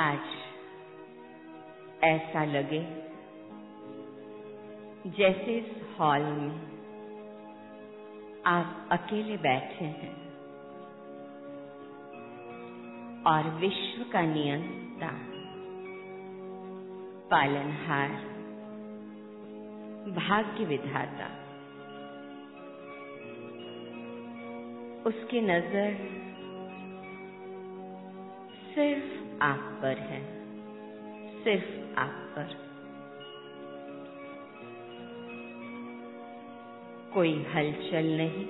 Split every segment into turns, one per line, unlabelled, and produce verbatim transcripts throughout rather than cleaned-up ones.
आज ऐसा लगे जैसे इस हॉल में आप अकेले बैठे हैं और विश्व का नियंता, पालनहार, भाग्य विधाता, उसकी नजर सिर्फ आप पर है, सिर्फ आप पर। कोई हलचल नहीं,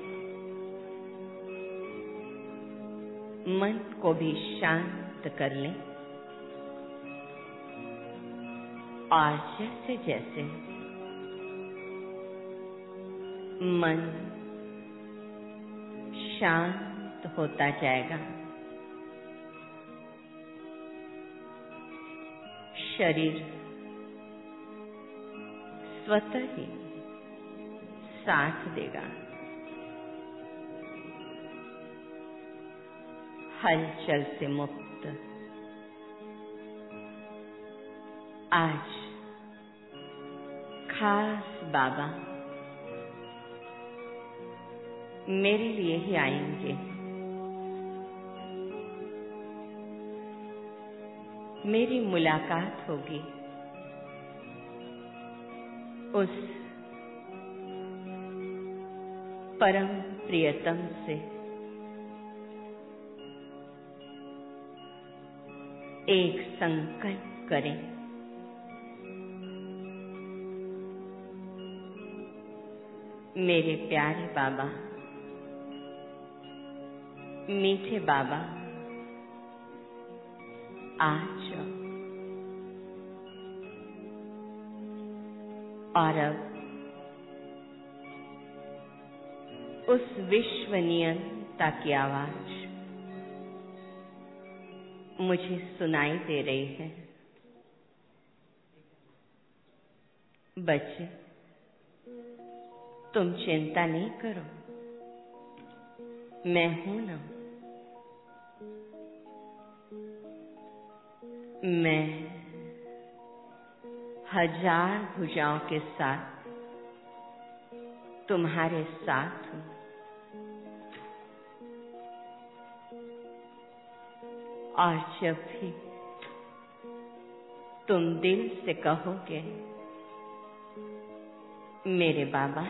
मन को भी शांत कर लें और जैसे जैसे मन शांत होता जाएगा, शरीर स्वतः ही साथ देगा। हलचल से मुक्त आज खास बाबा मेरे लिए ही आएंगे। मेरी मुलाकात होगी उस परम प्रियतम से। एक संकल्प करें, मेरे प्यारे बाबा, मीठे बाबा, आ जाओ। और अब उस विश्व नियंता की आवाज मुझे सुनाई दे रही है। बच्चे, तुम चिंता नहीं करो, मैं हूं ना। मैं हजार भुजाओं के साथ तुम्हारे साथ हूं। और जब भी तुम दिल से कहोगे मेरे बाबा,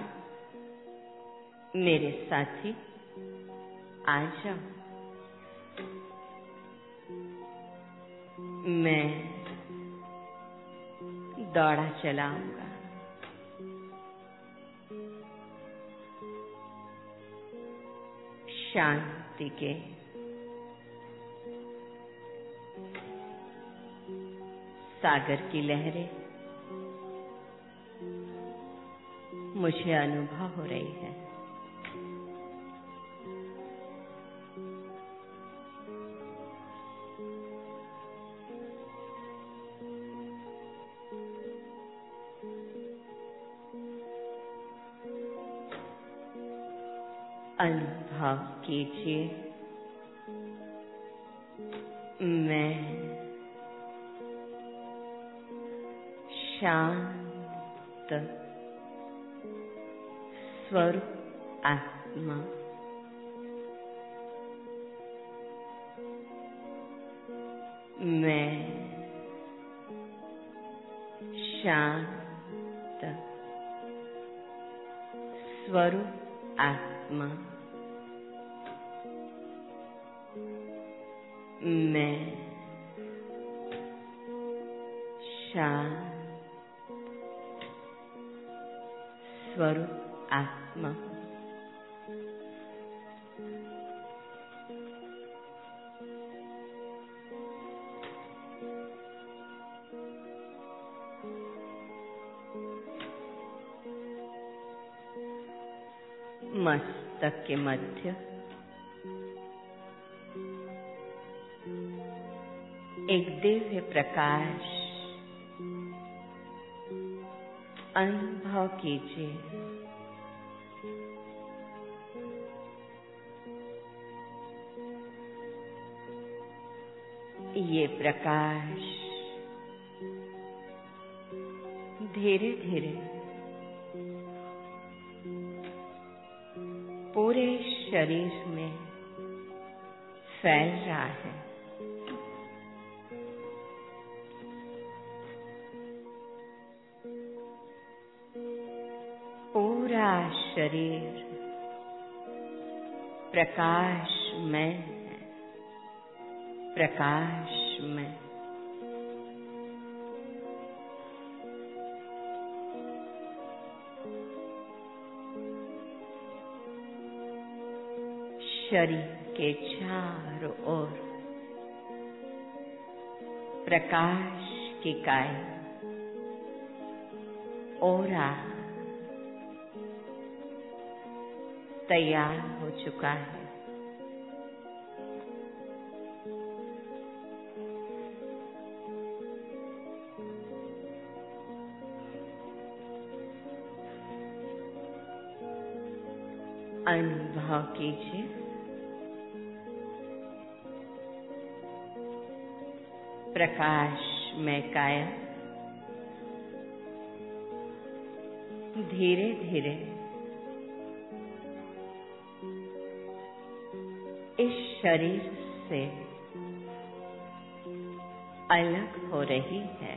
मेरे साथी, आ जाओ, मैं दौड़ा चलाऊंगा। शांति के सागर की लहरें मुझे अनुभव हो रही है। अनुभव कीजिए, मैं शांत स्वरूप आत्मा, मैं शांत स्वरूप आत्मा, मैं शांत स्वरूप आत्मा। मस्तक के मध्य एक दिव्य प्रकाश अनुभव कीजिए। ये प्रकाश धीरे धीरे पूरे शरीर में फैल रहा है। पूरा शरीर प्रकाशमय है, प्रकाशमय। शरीर के चारों ओर प्रकाश की काया ओरा तैयार हो चुका है। अनुभव कीजिए प्रकाशमय काया धीरे धीरे इस शरीर से अलग हो रही है।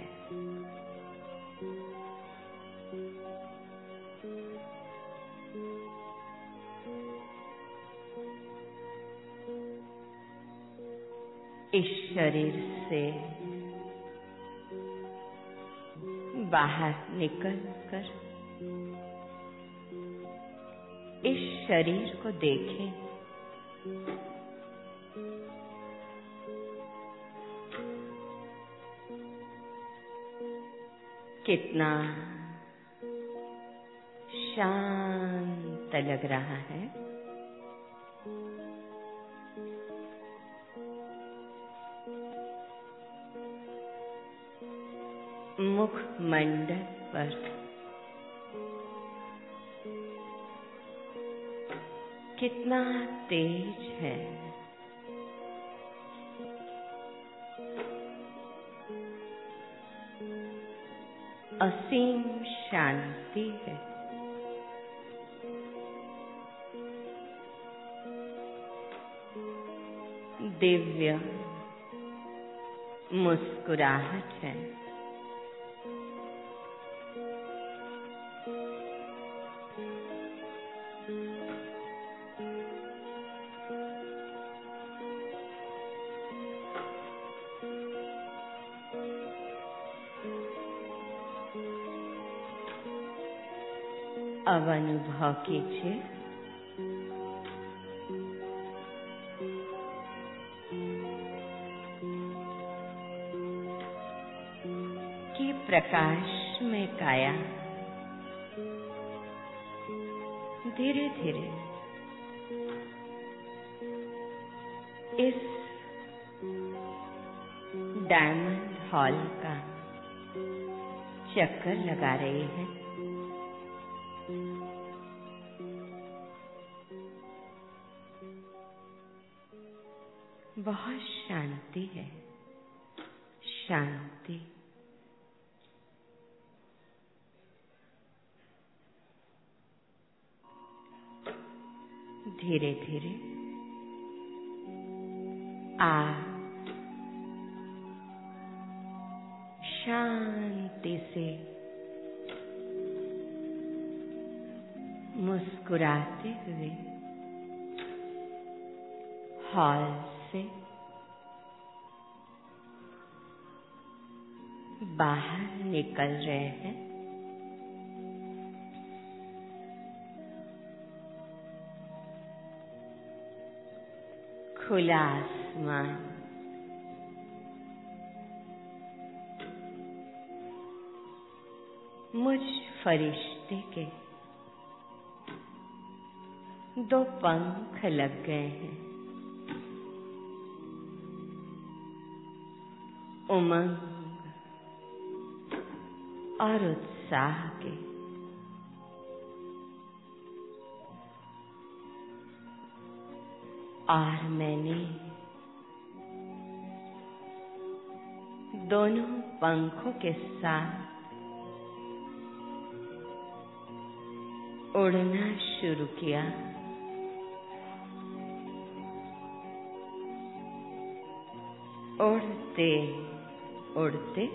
इस शरीर से बाहर निकलकर इस शरीर को देखें। कितना शांत लग रहा है। मुखमंडल पर कितना तेज है। असीम शांति है। दिव्य मुस्कुराहट है। अब अनुभव कीजिए कि प्रकाश में काया धीरे धीरे इस डायमंड हॉल का चक्कर लगा रही है। बहुत शांति है, शांति। धीरे धीरे आप शांति से मुस्कुराते हुए हॉल से बाहर निकल रहे हैं। खुला आसमान, मुझ फरिश्ते के दो पंख लग गए हैं। उमंग और उत्साह के और मैंने दोनों पंखों के साथ उड़ना शुरू किया। उड़ते उड़ते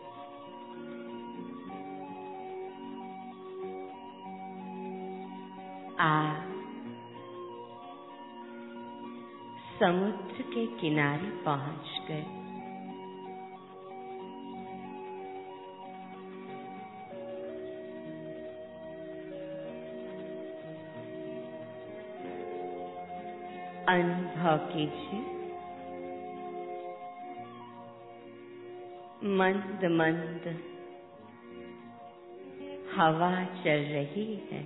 आप समुद्र के किनारे पहुंच गए। अनुभव कीजिए, मंद मंद हवा चल रही है।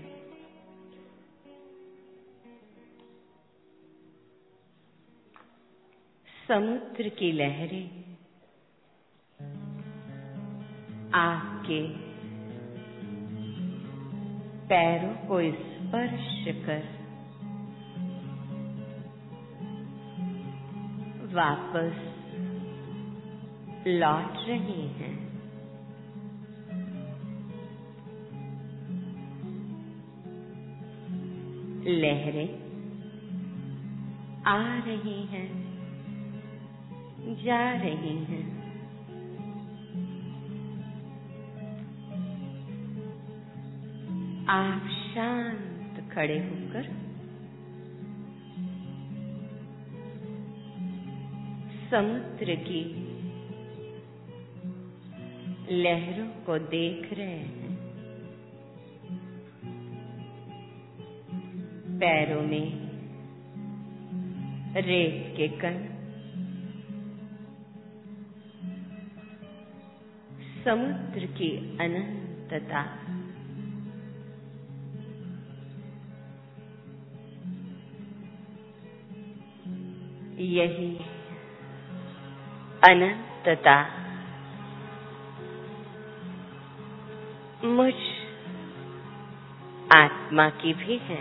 समुद्र की लहरें आपके पैरों को स्पर्श कर वापस लौट रही हैं। लहरें आ रही हैं, जा रही हैं। आप शांत खड़े होकर समुद्र की लहरों को देख रहे हैं। पैरों में रेत के कण समुद्र की अनंतता, यही अनंतता मुझ आत्मा की भी है।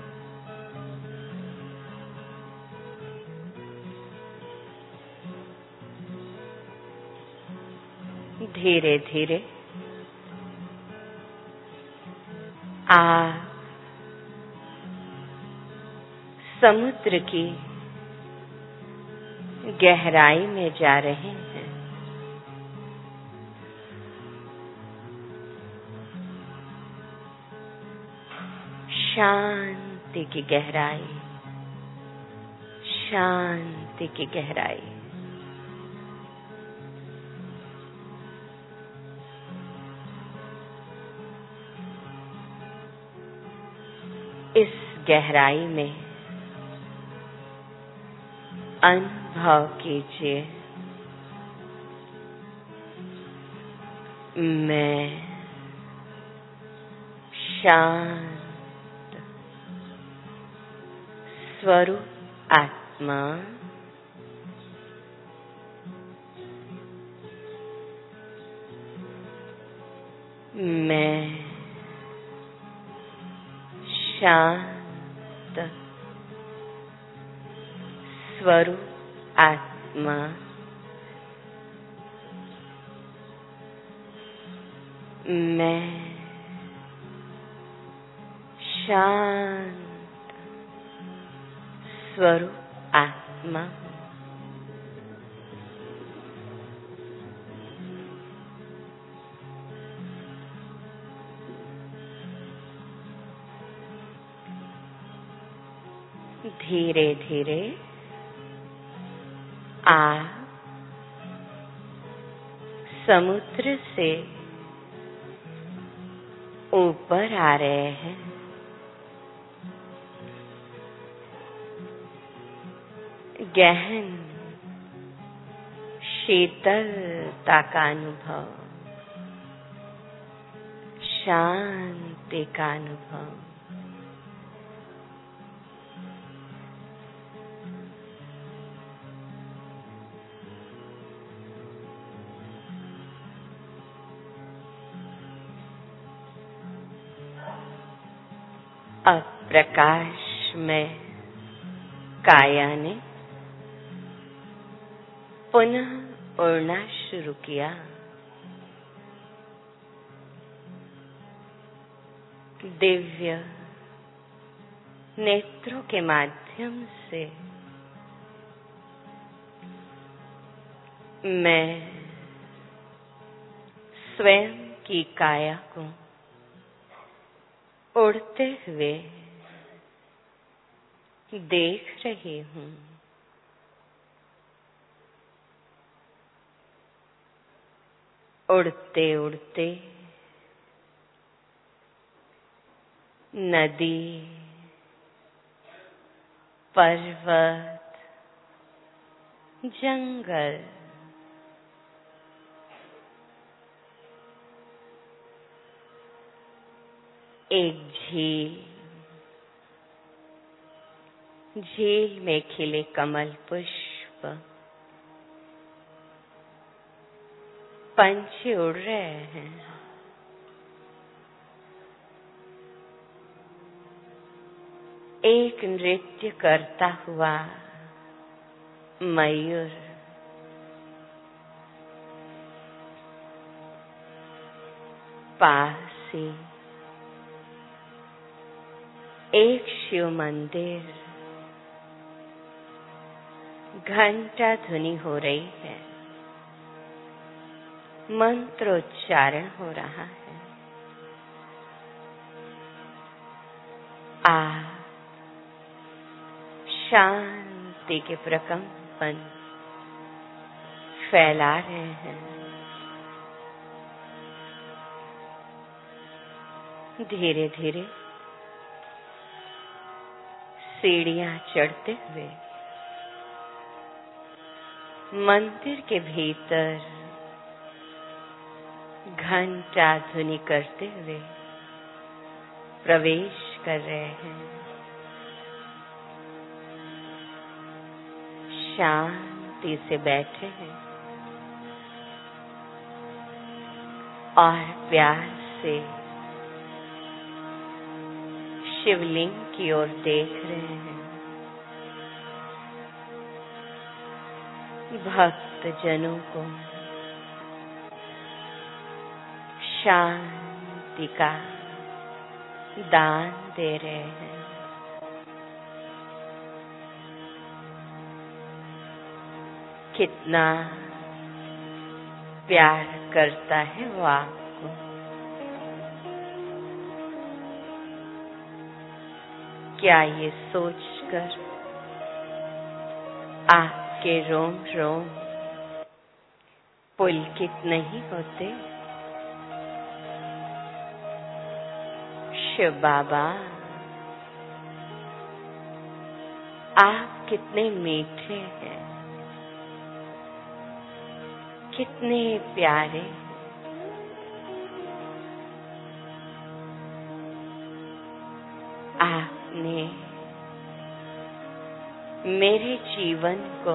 धीरे धीरे आप समुद्र की गहराई में जा रहे हैं। शांति की गहराई, शांति की गहराई। इस गहराई में अनुभव कीजिए, मैं शांत स्वरूप आत्मा मैं शांत स्वरूप आत्मा मैं शांत स्वरूप आत्मा धीरे धीरे आप समुद्र से ऊपर आ रहे हैं। गहन शीतलता का अनुभव, शांति का अनुभव, अब प्रकाश में काया ने पुनः उड़ना शुरू किया। दिव्य नेत्रों के माध्यम से मैं स्वयं की काया को उड़ते हुए देख रही हूँ। उड़ते उड़ते नदी, पर्वत, जंगल, एक झील, झील में खिले कमल पुष्प, पंछी उड़ रहे हैं। एक नृत्य करता हुआ मयूर, पास ही एक शिव मंदिर, घंटा ध्वनि हो रही है, मंत्रोच्चारण हो रहा है। आप शांति के प्रकंपन फैला रहे हैं। धीरे धीरे सीढ़ियां चढ़ते हुए मंदिर के भीतर घंटा ध्वनि करते हुए प्रवेश कर रहे हैं। शांति से बैठे हैं और प्यार से शिवलिंग की ओर देख रहे हैं। भक्त जनों को शांति का दान दे रहे हैं। कितना प्यार करता है वो आपको। क्या ये सोचकर आपके रोम रोम पुलकित नहीं होते? शिव बाबा, आप कितने मीठे हैं, कितने प्यारे। आपने मेरे जीवन को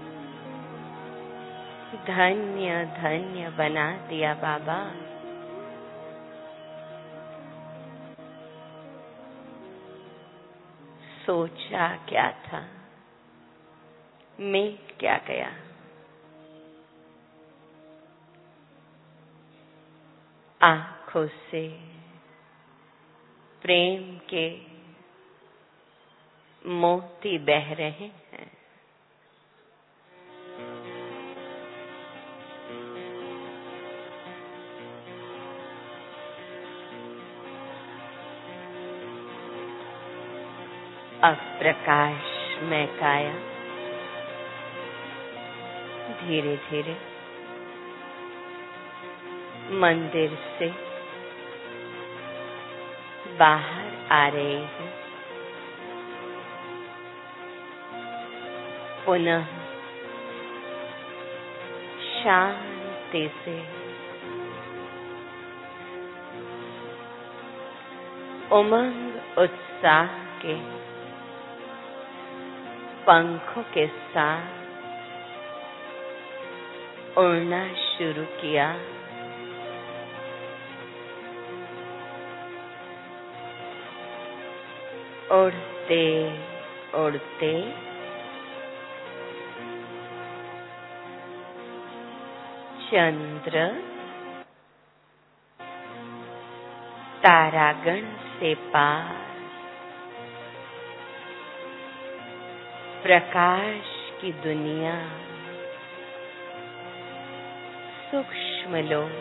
धन्य धन्य बना दिया बाबा। सोचा क्या था, मिल क्या गया। आंखों से प्रेम के मोती बह रहे हैं। अब प्रकाश में काया धीरे धीरे मंदिर से बाहर आ रही है। पुनः शांति से उमंग उत्साह के पंखों के साथ उड़ना शुरू किया। उड़ते उड़ते चंद्र तारागण से पार प्रकाश की दुनिया सूक्ष्म लोक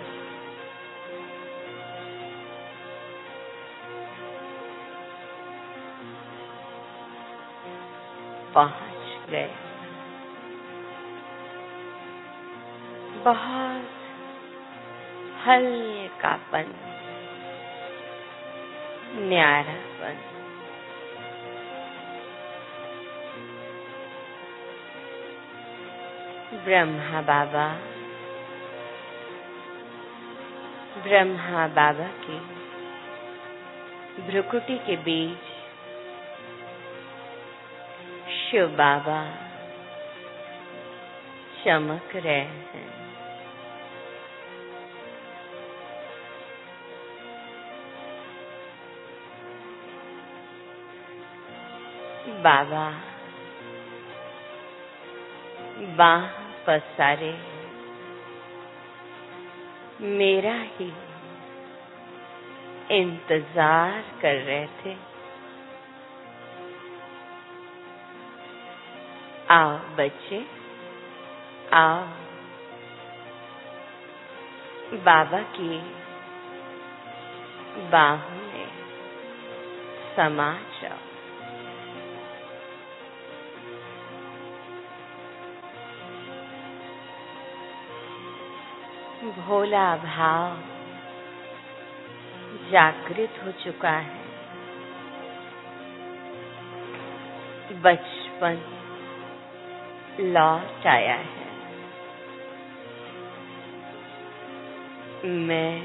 पहुंच गए। बहुत हल्कापन, न्यारापन, ब्रह्मा बाबा ब्रह्मा बाबा की भ्रुकुटी के बीच शिव बाबा चमक रहे हैं। बाबा बाह पसारे मेरा ही इंतजार कर रहे थे। आओ बच्चे, आओ बाबा की बाहों में समा जाओ। भोला भाव जागृत हो चुका है। बचपन लौट आया है। मैं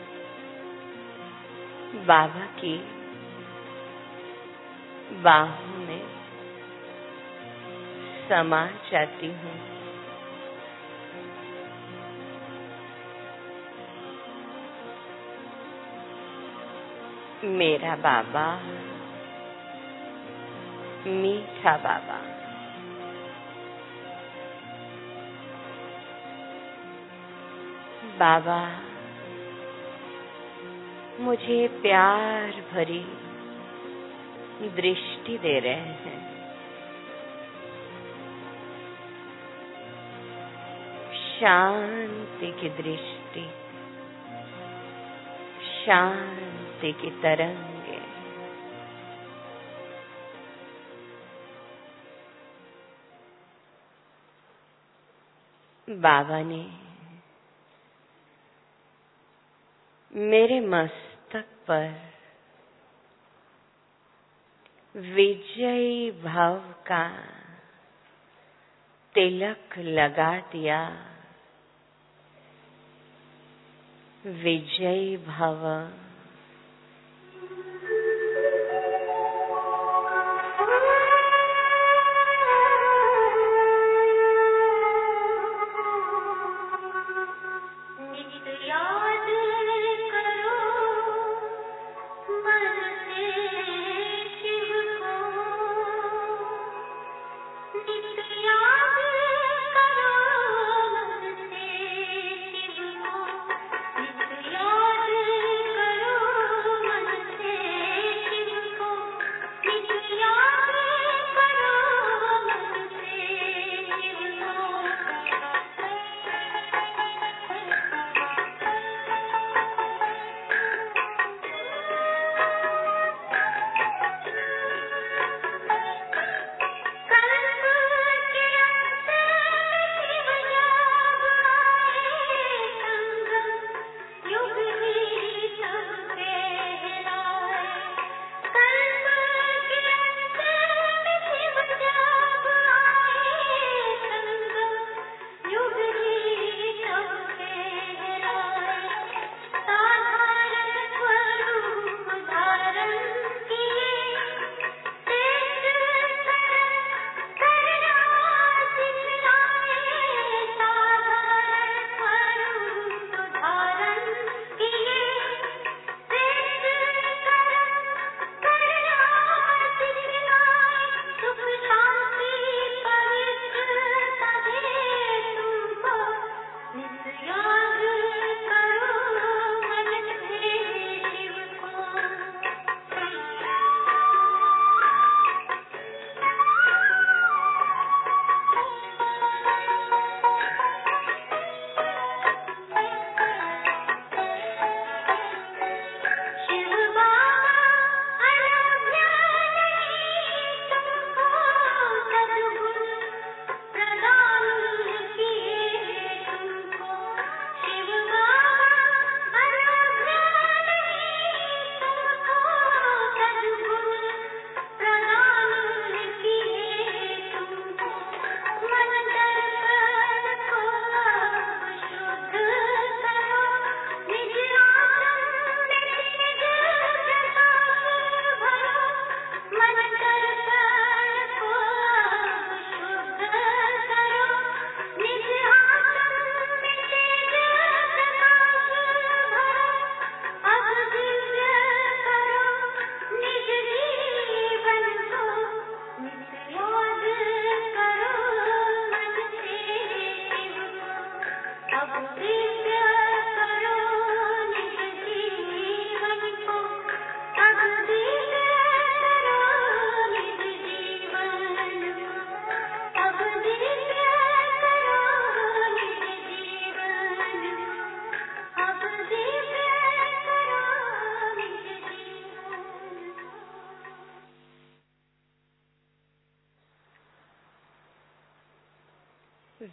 बाबा की बाहों में समा जाती हूँ। मेरा बाबा मीठा बाबा, बाबा मुझे प्यार भरी दृष्टि दे रहे हैं। शांति की दृष्टि, शांति की तरंगे। बाबा ने मेरे मस्तक पर विजयी भाव का तिलक लगा दिया। विजयी भव।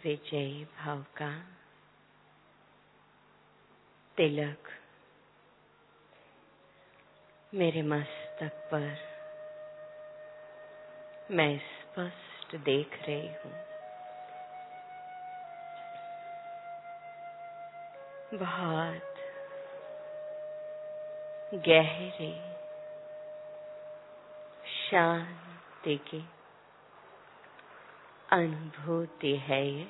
विजयी भाव का तिलक मेरे मस्तक पर मैं स्पष्ट देख रही हूँ। बहुत गहरी शांति की अनुभूति है ये।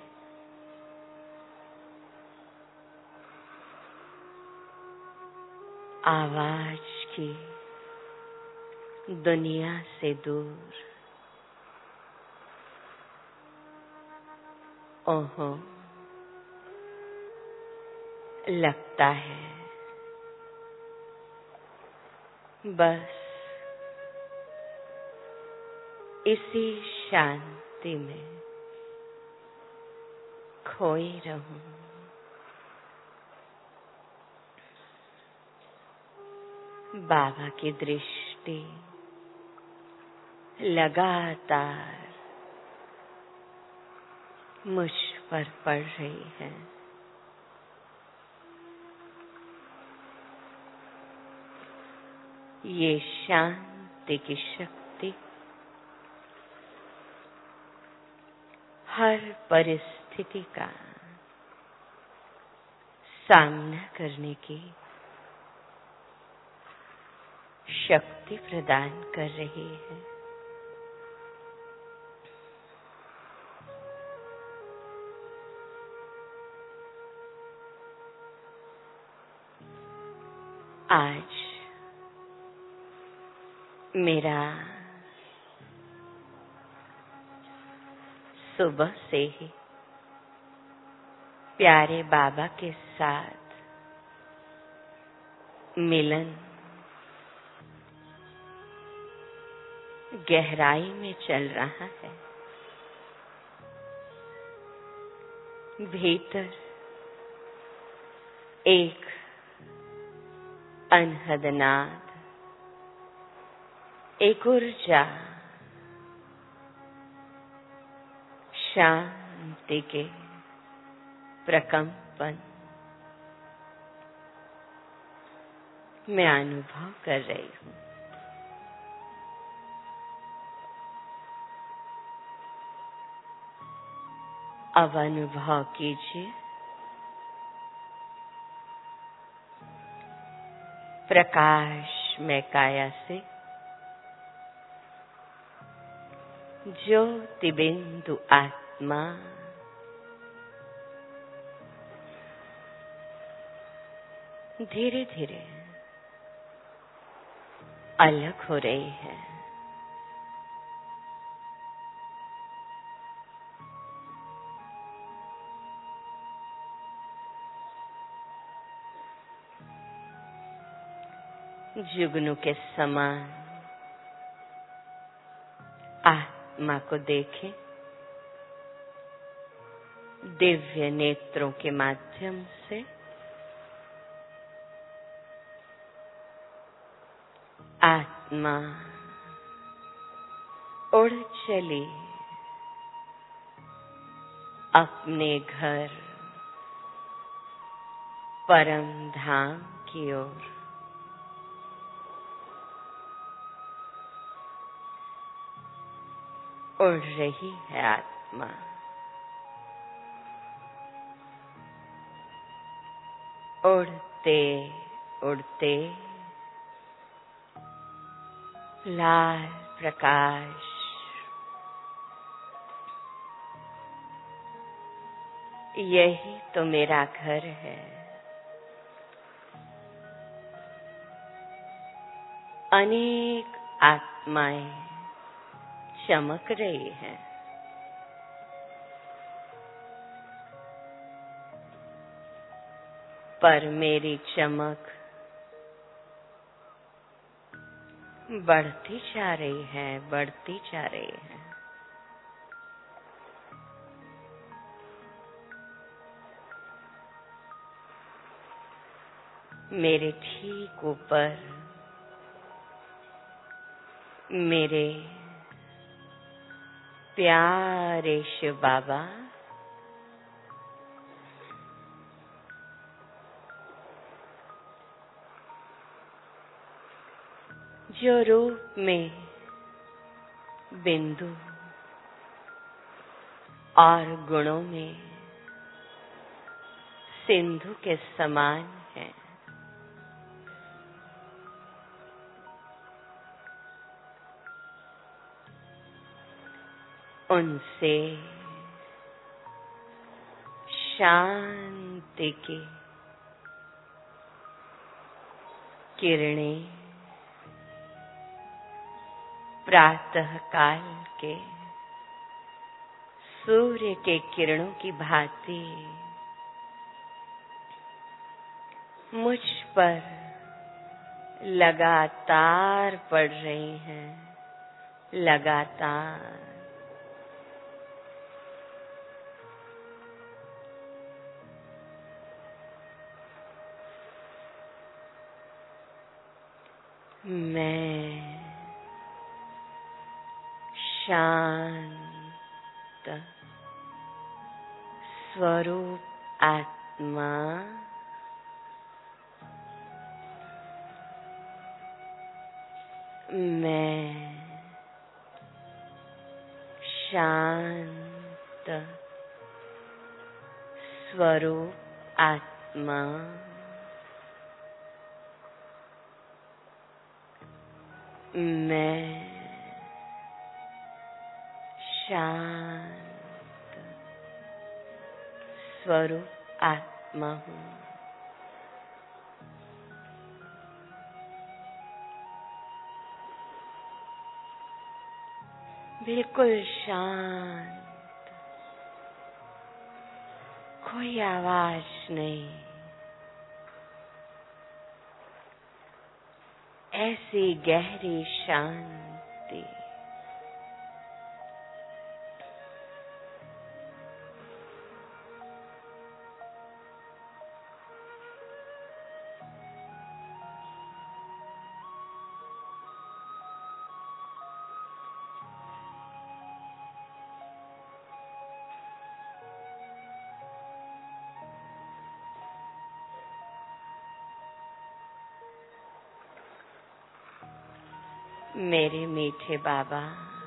आवाज की दुनिया से दूर। ओहो, लगता है बस इसी शांति में खोई रहूं। बाबा की दृष्टि लगातार मुझ पर पड़ रही है। ये शांति की शक्ति हर परिस्थिति का सामना करने की शक्ति प्रदान कर रही है। आज मेरा सुबह से ही प्यारे बाबा के साथ मिलन गहराई में चल रहा है। भीतर एक अनहद नाद, एक ऊर्जा, शांति के प्रकंपन मैं अनुभव कर रही हूँ। अब अनुभव कीजिए प्रकाश में काया से ज्योति बिंदु आत्मा धीरे धीरे अलग हो रही है। जुगनू के समान आत्मा को देखें दिव्य नेत्रों के माध्यम से। आत्मा उड़ चली अपने घर परम धाम की ओर। उड़ रही है आत्मा। उड़ते उड़ते लाल प्रकाश यही तो मेरा घर है। अनेक आत्माएं चमक रही हैं। पर मेरी चमक बढ़ती जा रही है, बढ़ती जा रही है। मेरे ठीक ऊपर मेरे प्यारे शिव बाबा जो रूप में बिंदु और गुणों में सिंधु के समान है, उनसे शांति की किरणें प्रातः काल के सूर्य के किरणों की भांति मुझ पर लगातार पड़ रही हैं, लगातार। मैं शांत स्वरूप आत्मा मैं शांत स्वरूप आत्मा मैं शांत स्वरूप आत्मा हूँ। बिल्कुल शांत, कोई आवाज नहीं, ऐसी गहरी शांति। मेरे मीठे बाबा,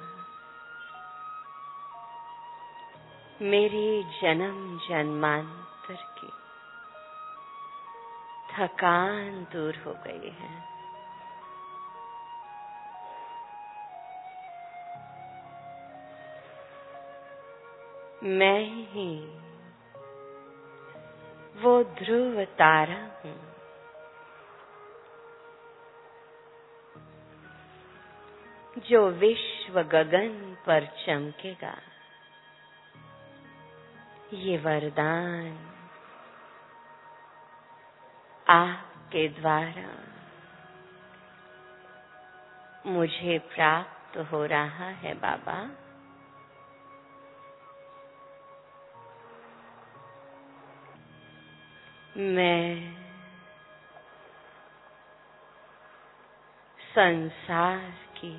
मेरी जन्म जन्मांतर की थकान दूर हो गई है। मैं ही वो ध्रुव तारा हूँ जो विश्व गगन पर चमकेगा। ये वरदान आपके द्वारा मुझे प्राप्त हो रहा है बाबा। मैं संसार की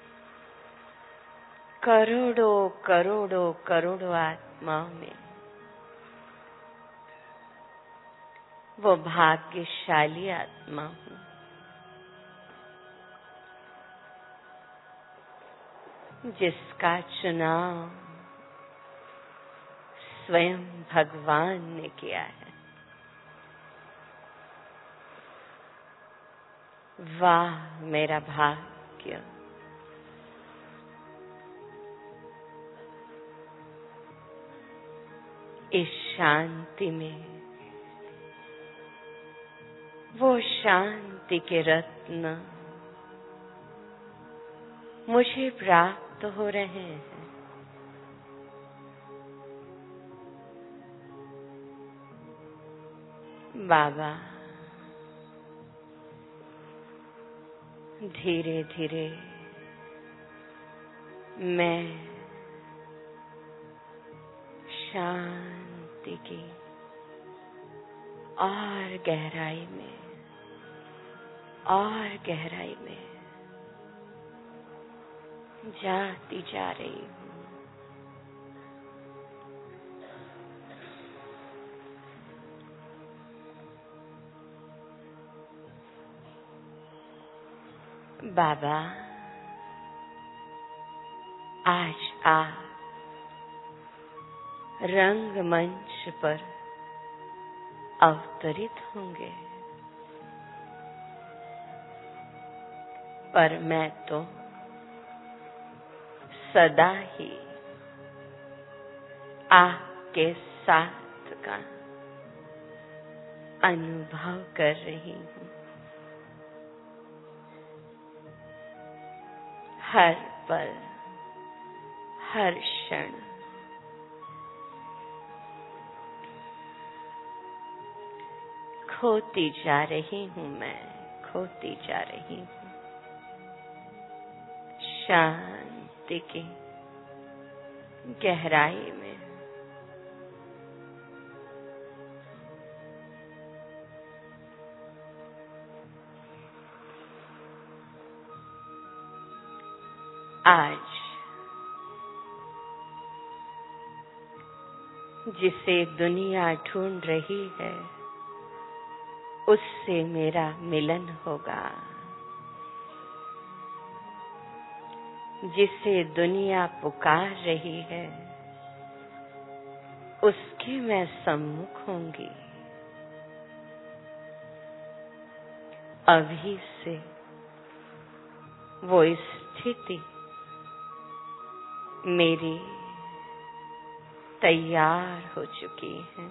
करोड़ों करोड़ों करोड़ों आत्माओं में वो भाग्यशाली आत्मा हूँ जिसका चुनाव स्वयं भगवान ने किया है। वाह मेरा भाग्य! इस शांति में वो शांति के रत्न मुझे प्राप्त हो रहे हैं। बाबा, धीरे धीरे मैं शांति की और गहराई में और गहराई में जाती जा रही हूँ। बाबा, आज आप रंगमंच पर अवतरित होंगे, पर मैं तो सदा ही आपके साथ का अनुभव कर रही हूँ। हर पल, हर क्षण खोती जा रही हूँ, मैं खोती जा रही हूँ शांति की गहराई में। आज जिसे दुनिया ढूंढ रही है, उससे मेरा मिलन होगा। जिसे दुनिया पुकार रही है, उसके मैं सम्मुख होंगी। अभी से वो स्थिति मेरी तैयार हो चुकी है।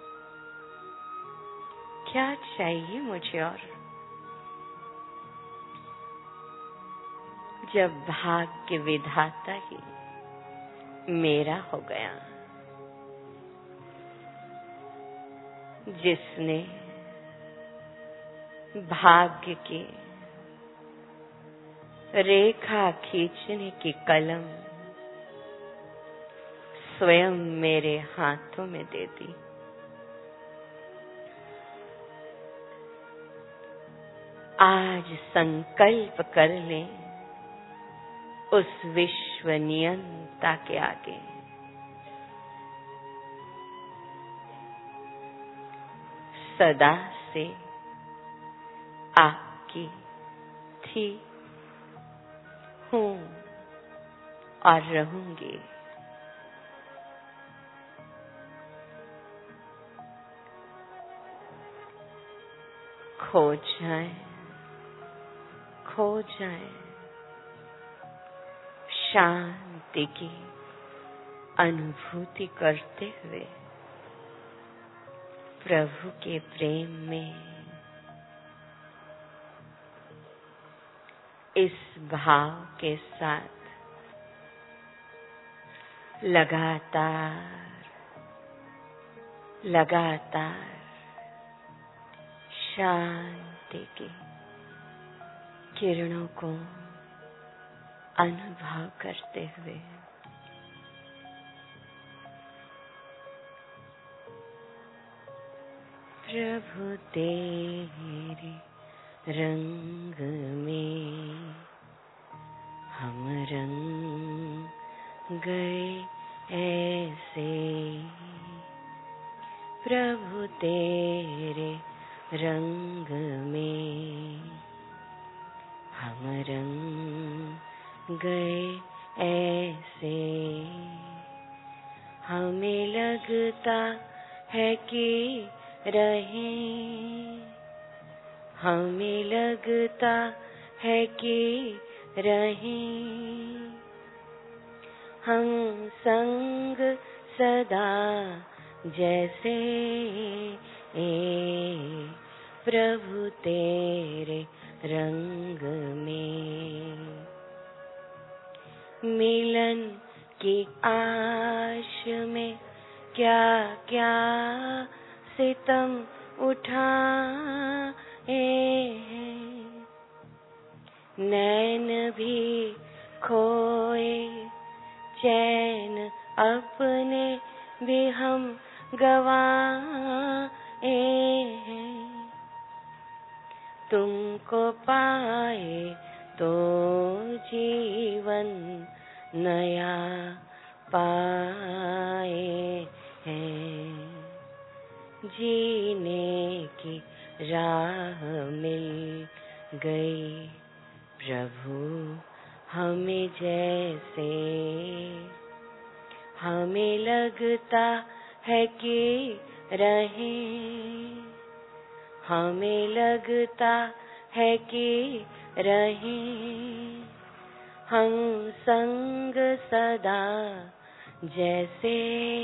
क्या चाहिए मुझे और? जब भाग्य विधाता ही मेरा हो गया, जिसने भाग्य की रेखा खींचने की कलम स्वयं मेरे हाथों में दे दी। आज संकल्प कर लें उस विश्व नियंता के आगे, सदा से आपकी थी, हूँ और रहूंगी। खो जाए, खो जाए शांति की अनुभूति करते हुए प्रभु के प्रेम में। इस भाव के साथ लगातार लगातार शांति की किरणों को अनुभव करते हुए प्रभु तेरे रंग में हम रंग गए ऐसे, प्रभु तेरे रंग में हम रंग गए ऐसे। हमें लगता है कि रहें, हमें लगता है कि रहें हम संग सदा जैसे, प्रभु तेरे रंग में। मिलन की आश में क्या क्या सितम उठाए हैं, नैन भी खोए चैन अपने भी हम गवाए हैं। तुमको पाए तो जीवन नया पाए हैं, जीने की राह मिल गई प्रभु हमें जैसे हमें लगता है कि रहें, हमें लगता है कि रहें हम संग सदा जैसे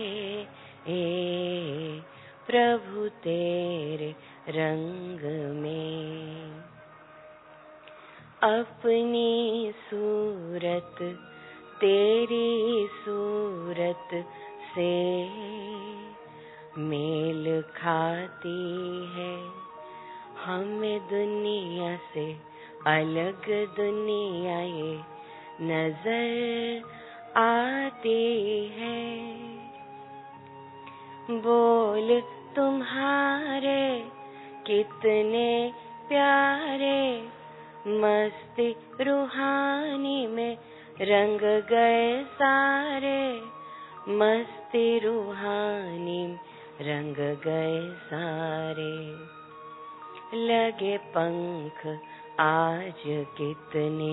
ए प्रभु तेरे रंग में। अपनी सूरत तेरी सूरत से मेल खाती है, हमें दुनिया से अलग दुनिया ये नजर आती है। बोल तुम्हारे कितने प्यारे मस्ती रूहानी में रंग गए सारे, मस्ती रूहानी रंग गए सारे। लगे पंख आज कितने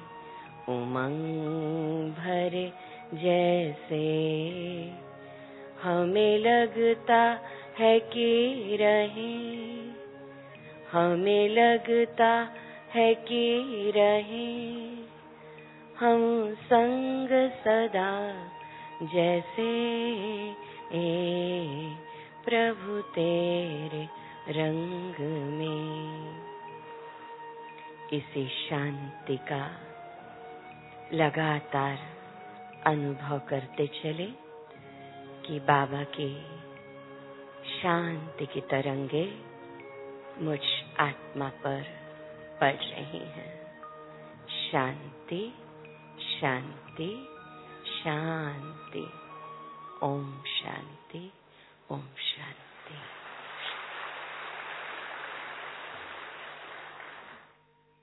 उमंग भरे जैसे, हमें लगता है कि रहें, हमें लगता है कि रहें हम संग सदा जैसे ए प्रभु तेरे रंग में। इसी शांति का लगातार अनुभव करते चले कि बाबा की शांति की तरंगे मुझ आत्मा पर पड़ रही हैं। शांति शांति शांति। ओम शांति ओम शांति।